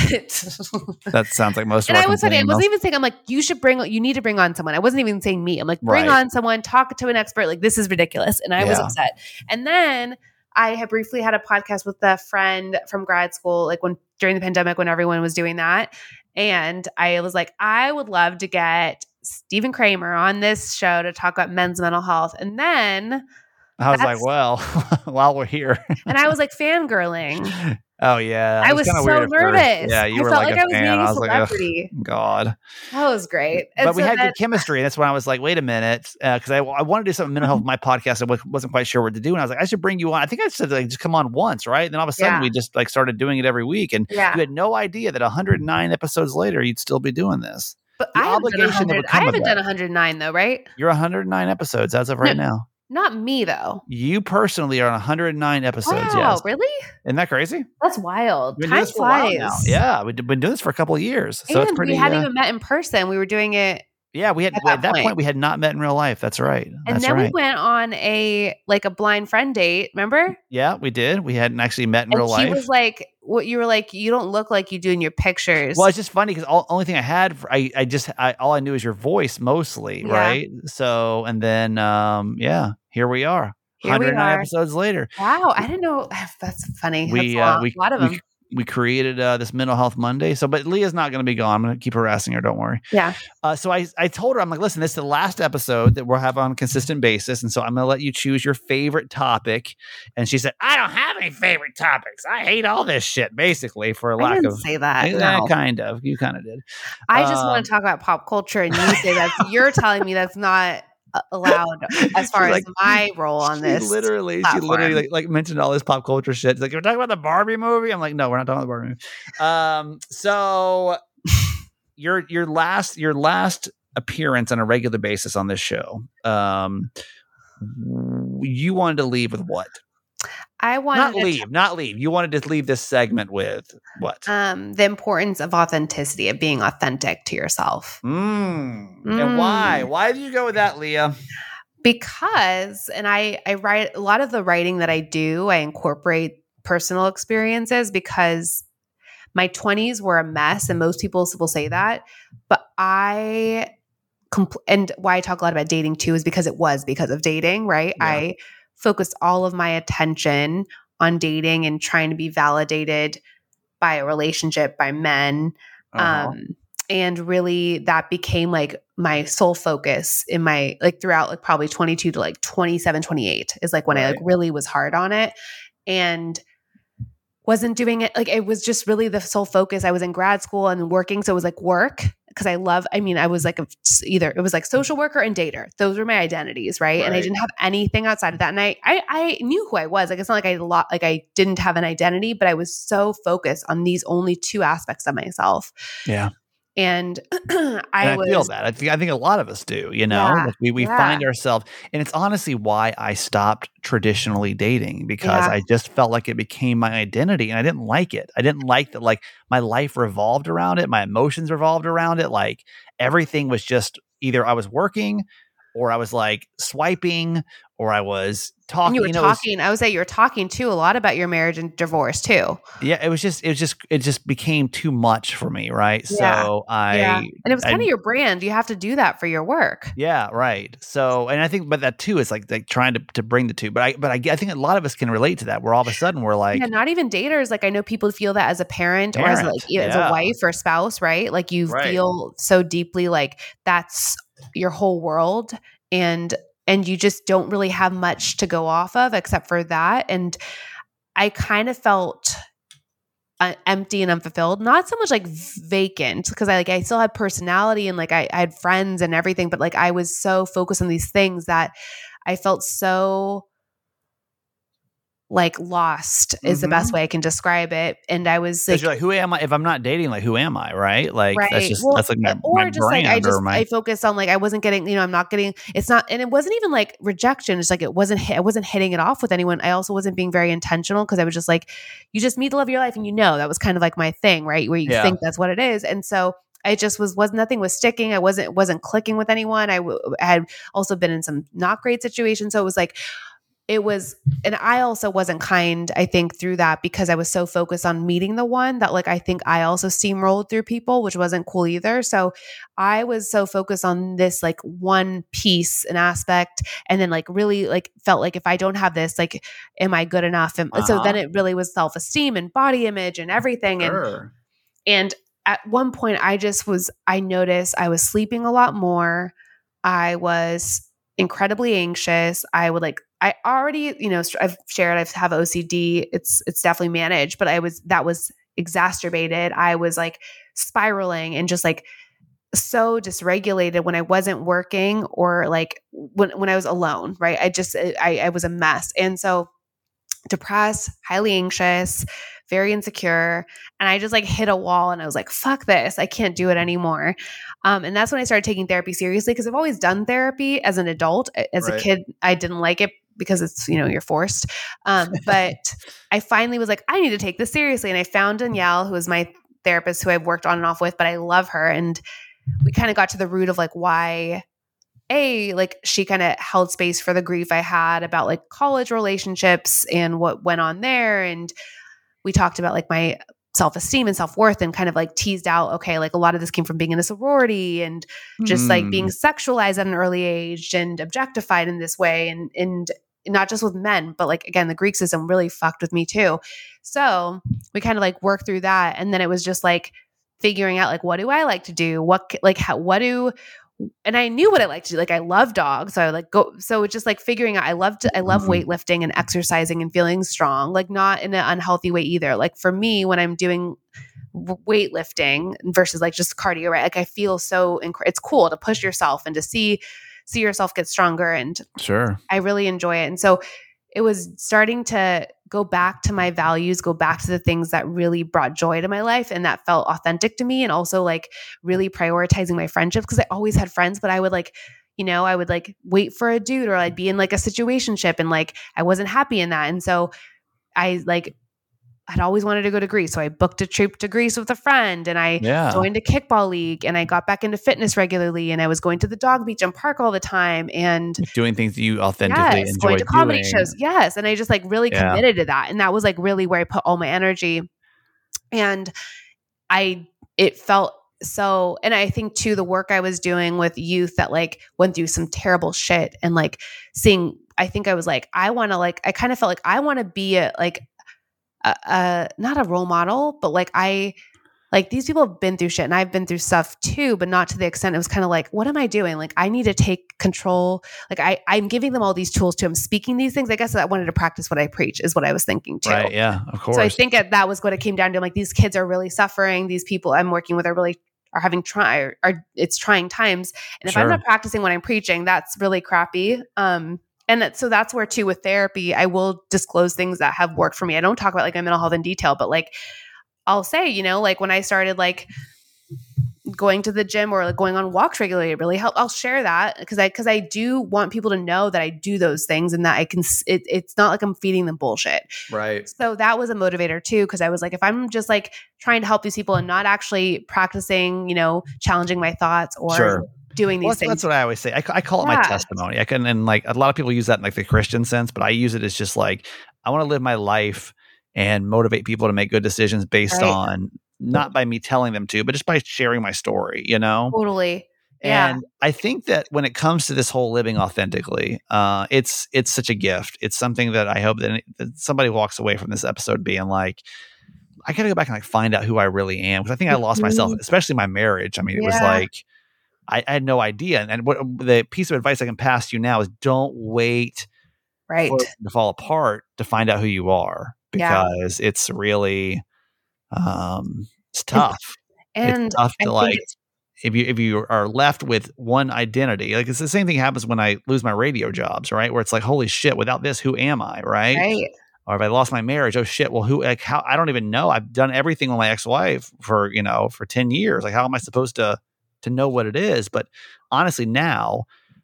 But That sounds like most of and our I was funny. I emails. wasn't even saying I'm like you should bring. You need to bring on someone. I wasn't even saying me. I'm like bring Right. on someone. Talk to an expert. Like this is ridiculous, and I was Yeah. upset. And then I had briefly had a podcast with a friend from grad school, like when during the pandemic when everyone was doing that, and I was like, I would love to get Stephen Kramer on this show to talk about men's mental health, and then. I was like, That's- well, while we're here. And I was like fangirling. Oh yeah, I It was kinda so weird at first. nervous. Yeah, you I were felt like, like a I was fan. meeting I a was like, ugh, celebrity. God. That was great. And But we so had then- good chemistry. That's when I was like, wait a minute, because I, I wanted to do something mental health with my podcast. I wa- wasn't quite sure what to do, and I was like, I should bring you on. I think I said like just come on once, right? And then all of a sudden Yeah. we just like started doing it every week, and Yeah. you had no idea that one hundred nine episodes later you'd still be doing this. But the I haven't done obligation that would one hundred. I come with haven't that. done one hundred nine though, right? You're one hundred nine episodes as of right now. Not me though. You personally are on one hundred nine episodes. Wow, Yes, really? isn't that crazy? That's wild. We've been doing Time this for a while flies. now. Yeah, we've been doing this for a couple of years, so And it's pretty. we hadn't uh, even met in person. We were doing it, yeah, we had at at that that, point. point. we had not met in real life. That's right. and That's then right. we went on a like a blind friend date. Remember? Yeah, we did. We hadn't actually met in And real she life. was like, "What you were like? You don't look like you do in your pictures." Well, it's just funny because all only thing I had, for, I I just I, all I knew is your voice mostly, Yeah. right? So and then um yeah, here we are, Here we one hundred nine are. episodes later. Wow, I didn't know. That's funny. We That's a, uh, lot, we a lot of we, them. we created uh, this Mental Health Monday. So, but Leah's not going to be gone. I'm going to keep harassing her. Don't worry. Yeah. Uh, so I I told her, I'm like, listen, this is the last episode that we'll have on a consistent basis, and so I'm going to let you choose your favorite topic. And she said, I don't have any favorite topics. I hate all this shit, basically, for a I lack didn't of. say that. Eh, No. kind of. You kind of did. I just Um, want to talk about pop culture, and you say that's you're telling me that's not uh, allowed as far She's as like, my role on she this. literally, she platform. literally like, like mentioned all this pop culture shit. She's like, you're talking about the Barbie movie. I'm like, no, we're not talking about the Barbie movie. Um, so your your last your last appearance on a regular basis on this show, um, you wanted to leave with what? I Not wanted to leave, not leave. You wanted to leave this segment with what? um, the importance of authenticity, of being authentic to yourself. Mm. Mm. And why? Why do you go with that, Leah? Because, and I, I write a lot of the writing that I do, I incorporate personal experiences because my twenties were a mess, and most people will say that. But I, compl- and why I talk a lot about dating too is because it was because of dating, right? Yeah. I focused all of my attention on dating and trying to be validated by a relationship, by men. Uh-huh. Um, and really that became like my sole focus in my, like throughout like probably twenty-two to like twenty-seven, twenty-eight is like when I like Right. really was hard on it and wasn't doing it. Like it was just really the sole focus. I was in grad school and working. So it was like work because I love, I mean, I was like a, either it was like social worker and dater. Those were my identities. Right. And I Right. didn't have anything outside of that. And I, I, I knew who I was. Like, it's not like I had a lot, like I didn't have an identity, but I was so focused on these only two aspects of myself. Yeah. And I, And I was, feel that. I think I think a lot of us do, you know. Yeah, Like we we yeah. find ourselves, and it's honestly why I stopped traditionally dating because Yeah. I just felt like it became my identity and I didn't like it. I didn't like that like my life revolved around it, my emotions revolved around it, like everything was just either I was working or I was like swiping, or I was talking. And you were you know, was, talking. I would say you were talking too a lot about your marriage and divorce too. Yeah, it was just, it was just, it just became too much for me, right? Yeah. So I, yeah. and it was kind I, of your brand. You have to do that for your work. Yeah, right. So, and I think, but that too is like like trying to to bring the two. But I, but I, I think a lot of us can relate to that. Where all of a sudden we're like, yeah, not even daters. Like I know people feel that as a parent, parent or as like as yeah. a wife or spouse, right? Like you right. feel so deeply like that's your whole world, and and you just don't really have much to go off of except for that. And I kind of felt uh, empty and unfulfilled, not so much like vacant, because I like I still had personality and like I, I had friends and everything, but like I was so focused on these things that I felt so like lost is mm-hmm. the best way I can describe it. And I was like, you're like, who am I? If I'm not dating, like, who am I? Right. Like, right. that's just, well, that's like my, or my just like, I just, my- I focused on like, I wasn't getting, you know, I'm not getting, it's not, and it wasn't even like rejection. It's like, it wasn't, I wasn't hitting it off with anyone. I also wasn't being very intentional because I was just like, you just meet the love of your life. And you know, that was kind of like my thing, right? Where you yeah. think that's what it is. And so I just was, was nothing was sticking. I wasn't, wasn't clicking with anyone. I, w- I had also been in some not great situations. So it was like, it was, and I also wasn't kind, I think, through that because I was so focused on meeting the one that like, I think I also steamrolled through people, which wasn't cool either. So I was so focused on this like one piece, an aspect, and then like really like felt like if I don't have this, like, am I good enough? And uh-huh. so then it really was self-esteem and body image and everything. Sure. And, and at one point I just was, I noticed I was sleeping a lot more. I was incredibly anxious. I would like, I already, you know, I've shared, I have O C D. It's, it's definitely managed, but I was, that was exacerbated. I was like spiraling and just like so dysregulated when I wasn't working or like when, when I was alone, right? I just, I, I was a mess. And so depressed, highly anxious, very insecure. And I just like hit a wall and I was like, fuck this. I can't do it anymore. Um, and that's when I started taking therapy seriously because I've always done therapy as an adult. As right. a kid, I didn't like it because it's, you know, you're forced. Um, but I finally was like, I need to take this seriously. And I found Danielle, who is my therapist, who I've worked on and off with, but I love her. And we kind of got to the root of like why A, like she kind of held space for the grief I had about like college relationships and what went on there. And we talked about like my self-esteem and self-worth and kind of like teased out, okay, like a lot of this came from being in a sorority and just mm. like being sexualized at an early age and objectified in this way. And, and not just with men, but like, again, the Greek system really fucked with me too. So we kind of like worked through that. And then it was just like figuring out like, what do I like to do? What, like, how, what do, and I knew what I liked to do. Like I love dogs. So I like go, so it's just like figuring out, I love to, I love weightlifting and exercising and feeling strong, like not in an unhealthy way either. Like for me, when I'm doing weightlifting versus like just cardio, right? Like I feel so, inc- it's cool to push yourself and to see, see yourself get stronger. And sure, I really enjoy it. And so it was starting to go back to my values, go back to the things that really brought joy to my life and that felt authentic to me. And also like really prioritizing my friendships because I always had friends, but I would like, you know, I would like wait for a dude or I'd be in like a situationship and like I wasn't happy in that. And so I like I'd always wanted to go to Greece. So I booked a trip to Greece with a friend and I yeah. joined a kickball league and I got back into fitness regularly and I was going to the dog beach and park all the time and doing things that you authentically yes, enjoy going to comedy doing. shows. Yes. And I just like really yeah. committed to that. And that was like really where I put all my energy. And I, it felt so, and I think too, the work I was doing with youth that like went through some terrible shit and like seeing, I think I was like, I want to like, I kind of felt like I want to be a, like, Uh, uh, not a role model, but like I, like these people have been through shit and I've been through stuff too, but not to the extent. It was kind of like, what am I doing? Like I need to take control. Like I, I'm giving them all these tools too. I'm speaking these things. I guess I wanted to practice what I preach is what I was thinking too. Right. Yeah, of course. So I think that, that was what it came down to. I'm like, these kids are really suffering. These people I'm working with are really are having try are it's trying times. And if sure. I'm not practicing what I'm preaching, that's really crappy. Um, And that, so that's where too with therapy, I will disclose things that have worked for me. I don't talk about like my mental health in detail, but like I'll say, you know, like when I started like going to the gym or like going on walks regularly, it really helped. I'll share that because I, because I do want people to know that I do those things and that I can, it, it's not like I'm feeding them bullshit. Right. So that was a motivator too. Cause I was like, if I'm just like trying to help these people and not actually practicing, you know, challenging my thoughts or sure. doing these well, that's, things. That's what I always say. I, I call it yeah. my testimony. I can, and like a lot of people use that in like the Christian sense, but I use it as just like, I want to live my life and motivate people to make good decisions based right. on not by me telling them to, but just by sharing my story, you know? Totally. Yeah. And I think that when it comes to this whole living authentically, uh, it's it's such a gift. It's something that I hope that, that somebody walks away from this episode being like, I got to go back and like find out who I really am. Because I think I lost myself, especially my marriage. I mean, it yeah. was like, I, I had no idea. And, and what the piece of advice I can pass to you now is don't wait right. for it to fall apart to find out who you are. Because yeah. it's really, um, it's tough. And it's tough to I like, if you, if you are left with one identity, like it's the same thing happens when I lose my radio jobs, right? Where it's like, holy shit, without this, who am I? Right. Right. Or if I lost my marriage, oh shit, well, who, like how, I don't even know. I've done everything with my ex-wife for, you know, for ten years. Like, how am I supposed to, to know what it is? But honestly, now,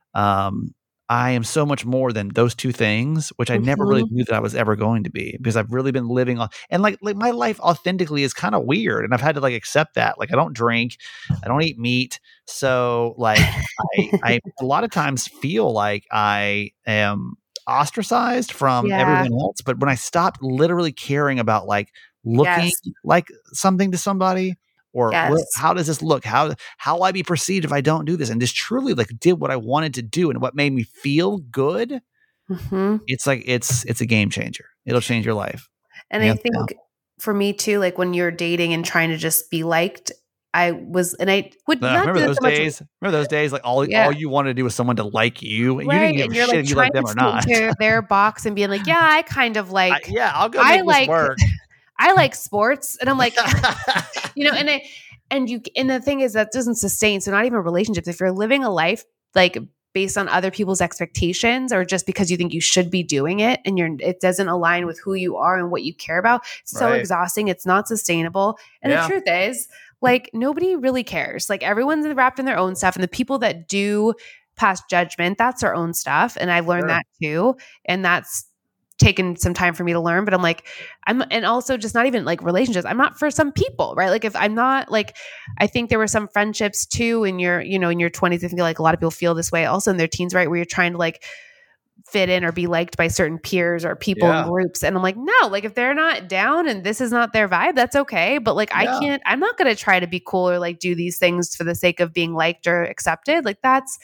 um, I am so much more than those two things, which I mm-hmm. never really knew that I was ever going to be, because I've really been living on, and like, like my life authentically is kind of weird. And I've had to like accept that. Like, I don't drink, I don't eat meat. So like, I, I a lot of times feel like I am ostracized from yeah. everyone else. But when I stopped literally caring about like looking yes. like something to somebody, or yes. what, how does this look? How how will I be perceived if I don't do this? And just truly like did what I wanted to do and what made me feel good. Mm-hmm. It's like it's it's a game changer. It'll change your life. And I think now. for me too, like when you're dating and trying to just be liked, I was, and I would no, not remember do those so days. much. Remember those days? Like all yeah. all you wanted to do was someone to like you, and right. you didn't give a shit like if you liked them or not. Their, their box and being like, yeah, I kind of like. I, yeah, I'll go make I like, this work. I like sports, and I'm like, you know, and I. And you, and the thing is that doesn't sustain. So not even relationships. If you're living a life like based on other people's expectations, or just because you think you should be doing it, and you're, it doesn't align with who you are and what you care about, it's so right. exhausting. It's not sustainable. And yeah. the truth is, like, nobody really cares. Like, everyone's wrapped in their own stuff, and the people that do pass judgment, that's their own stuff. And I've learned sure. that too. And that's taken some time for me to learn, but I'm like, I'm, and also just not even like relationships. I'm not for some people, right? Like if I'm not like, I think there were some friendships too in your, you know, in your twenties, I think like a lot of people feel this way also in their teens, right? Where you're trying to like fit in or be liked by certain peers or people yeah. in groups. And I'm like, no, like if they're not down and this is not their vibe, that's okay. But like, yeah. I can't, I'm not going to try to be cool or like do these things for the sake of being liked or accepted. Like that's,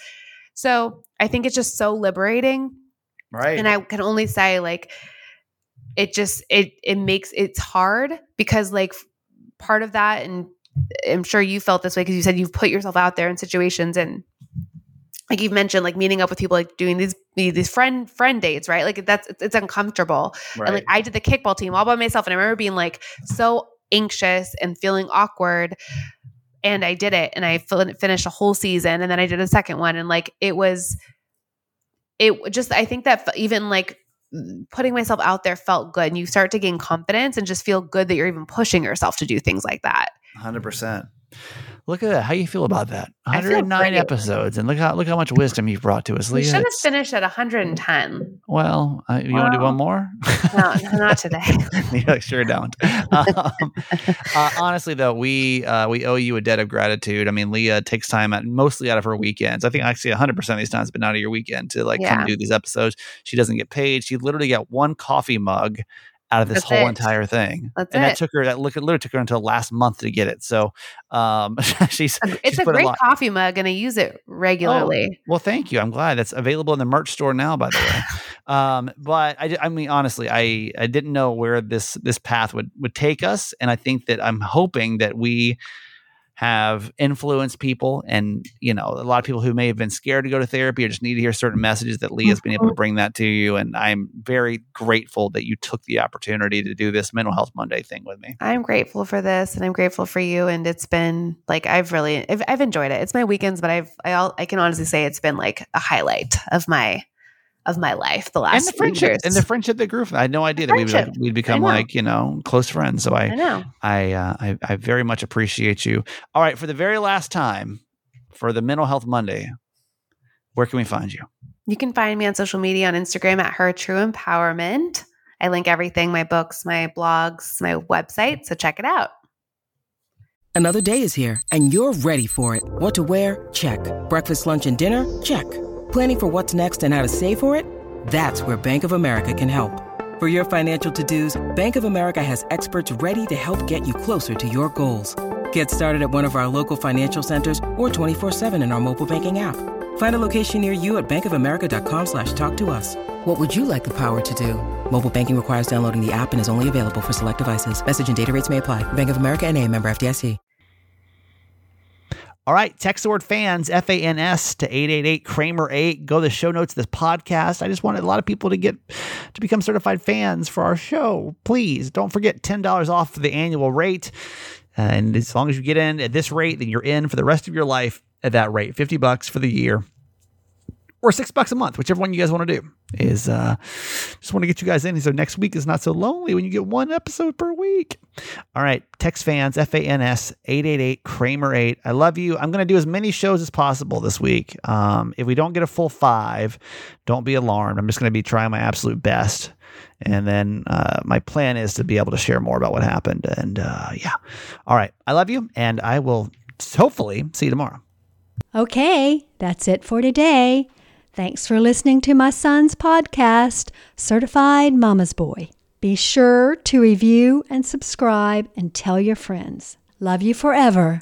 so I think it's just so liberating. Right. And I can only say like, it just, it, it makes, it's hard because like part of that, and I'm sure you felt this way because you said you've put yourself out there in situations, and like you've mentioned, like meeting up with people, like doing these, these friend, friend dates, right? Like that's, it's, it's uncomfortable. Right. And like, I did the kickball team all by myself. And I remember being like so anxious and feeling awkward. And I did it, and I finished a whole season, and then I did a second one. And like, it was, it just, I think that even like putting myself out there felt good, and you start to gain confidence and just feel good that you're even pushing yourself to do things like that. one hundred percent. Look at that. How you feel about that? one hundred nine episodes, and look how look how much wisdom you've brought to us, Leah. We should have finished at one hundred ten. Well, uh, you wow. want to do one more? No, not today. You're like, sure don't. Um, uh, honestly, though, we uh, we owe you a debt of gratitude. I mean, Leah takes time out, mostly out of her weekends. I think actually one hundred percent of these times, been out of your weekend to like yeah. come do these episodes. She doesn't get paid. She literally got one coffee mug out of this That's whole it. entire thing. That's and it. that took her, that literally took her until last month to get it. So um, she's, it's she's a great a coffee mug, and I use it regularly. Oh, well, thank you. I'm glad that's available in the merch store now, by the way. um, but I, I mean, honestly, I, I didn't know where this, this path would, would take us. And I think that I'm hoping that we have influenced people, and, you know, a lot of people who may have been scared to go to therapy or just need to hear certain messages, that Leah's been able to bring that to you. And I'm very grateful that you took the opportunity to do this Mental Health Monday thing with me. I'm grateful for this, and I'm grateful for you. And it's been like, I've really, I've, I've enjoyed it. It's my weekends, but I've, I, I can honestly say it's been like a highlight of my of my life the last and the friendship years. and the friendship that grew from. I had no idea that we would we'd become like, you know, close friends. So I, I know. I, uh, I, I very much appreciate you. All right. For the very last time for the Mental Health Monday, where can we find you? You can find me on social media on Instagram at Her True Empowerment. I link everything, my books, my blogs, my website. So check it out. Another day is here, and you're ready for it. What to wear? Check. Breakfast, lunch, and dinner? Check. Planning for what's next and how to save for it? That's where Bank of America can help. For your financial to-dos, Bank of America has experts ready to help get you closer to your goals. Get started at one of our local financial centers or twenty-four seven in our mobile banking app. Find a location near you at bankofamerica.com slash talk to us. What would you like the power to do? Mobile banking requires downloading the app and is only available for select devices. Message and data rates may apply. Bank of America N A, member F D I C. All right, text the word fans, F A N S, to eight eight eight Kramer eight. Go to the show notes of this podcast. I just wanted a lot of people to get to become certified fans for our show. Please don't forget ten dollars off for the annual rate. And as long as you get in at this rate, then you're in for the rest of your life at that rate. fifty bucks for the year. Or six bucks a month, whichever one you guys want to do. Is uh, just want to get you guys in so next week is not so lonely when you get one episode per week. All right, text fans, F A N S, eight eight eight Kramer eight. I love you. I'm going to do as many shows as possible this week. Um, if we don't get a full five, don't be alarmed. I'm just going to be trying my absolute best. And then uh, my plan is to be able to share more about what happened. And uh, yeah. All right, I love you, and I will hopefully see you tomorrow. Okay, that's it for today. Thanks for listening to my son's podcast, Certified Mama's Boy. Be sure to review and subscribe and tell your friends. Love you forever.